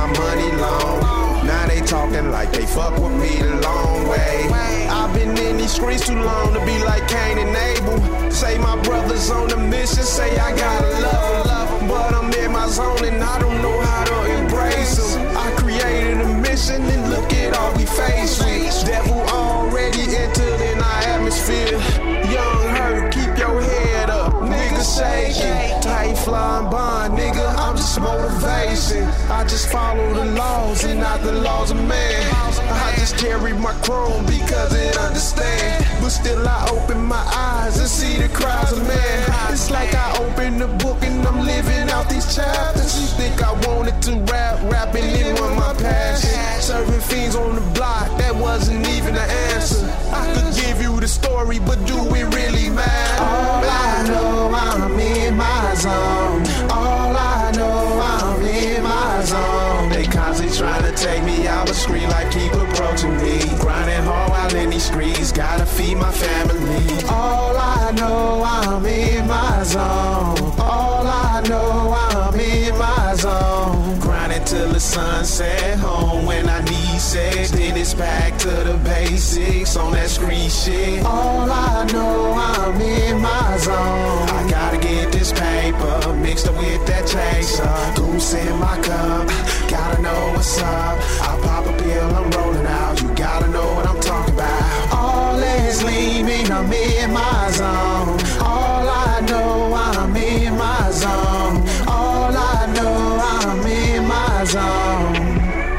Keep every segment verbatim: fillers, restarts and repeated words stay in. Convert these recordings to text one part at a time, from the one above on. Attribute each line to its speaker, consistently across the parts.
Speaker 1: money long. Now they talking like they fuck with me the long way. I've been in these streets too long to be like Cain and Abel. Say my brother's on a mission, say I gotta love him. But I'm in my zone and I don't know how to embrace him. I created a mission and look at all we face with. Devil already entered in our atmosphere. Young hurt, keep your head up, nigga shaking. Tight flying bond, nigga, I'm just motivation. I just follow the laws and not the laws of man. I just carry my chrome because it understand. But still I open my eyes and see the cries of man. It's like I open the book and I'm living out these chapters. You think I wanted to rap, rapping it was my passion. Serving fiends on the block, that wasn't even the answer. I could give you the story, but do it really matter? All I know, I'm in my zone. All I know, I'm in my zone. They constantly trying to take me out, but scream like keep approaching me. Grinding hard while in these streets, gotta feed my family. All I know, I'm in my zone. All I know, I'm in my zone. Grinding till the sun set home when I need sex. Then it's back to the basics on that street shit. All I know, I'm in my zone. I gotta get this paper mixed up with that chaser. Goose in my cup, gotta know what's up. I pop a pill, I'm rolling out. You gotta know what I'm talking about. All is leaving, I'm in my zone. All I know, I'm in my zone. All I know, I'm in my zone.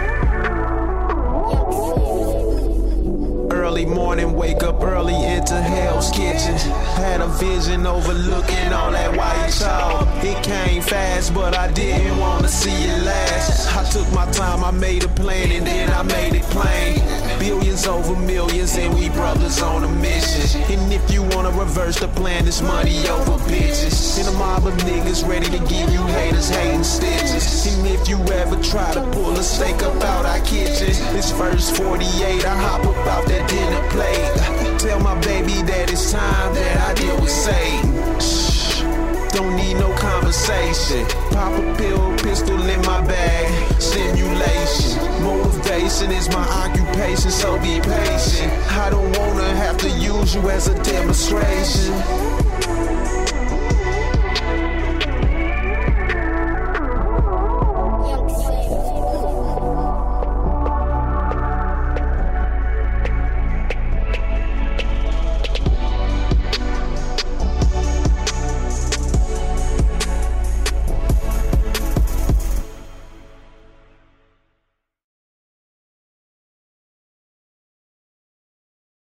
Speaker 1: Early morning, wake up early into Hell's Kitchen. Had a vision overlooking all that white chalk. It came fast, but I didn't want to see it last. I took my time, I made a plan, and then I made it plain. Billions over millions, and we brothers on a mission. And if you want to reverse the plan, it's money over bitches. And a mob of niggas ready to give you haters hating stitches. And if you ever try to pull a steak up out our kitchen, it's first forty-eight, I hop up out that dinner plate. Tell my baby that it's time that I deal with Satan. Shh, don't need no conversation. Pop a pill, pistol in my bag. Stimulation, motivation is my occupation, so be patient. I don't wanna have to use you as a demonstration.